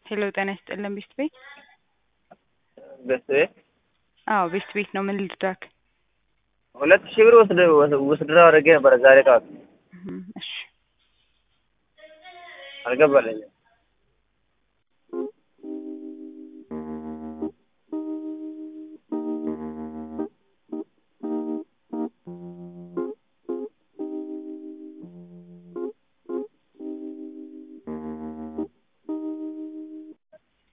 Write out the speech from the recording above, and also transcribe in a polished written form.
ሄሎ ጤና ይስጥልን ቤስት ቤት? ቤስት ቤት? አዎ ቤስት ቤት ነው። ምን ልርዳክ? 2000 ብር ወስደው አድርጌ ነበር ዛሬ ጠዋት እሺ አልገባልኝም።